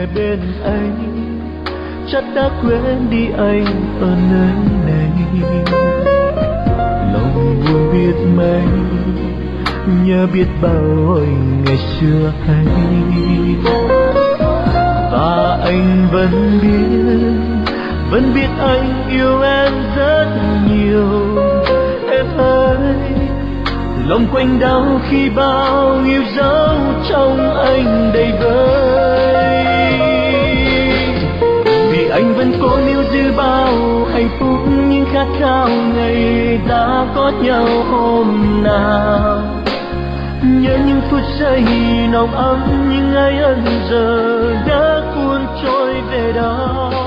bên anh, chắc đã quên đi anh ở nơi này. Lòng buồn biết mấy, nhớ biết bao hồi ngày xưa hay. Và anh vẫn biết anh yêu em rất nhiều. Em ơi, lòng quanh đau khi bao yêu dấu trong anh đầy vơi. Vì anh vẫn cố níu giữ bao hạnh phúc, những khát khao ngày đã có nhau hôm nào. Nhớ những phút giây nồng ấm, những ngày ân giờ đã cuốn trôi về đâu.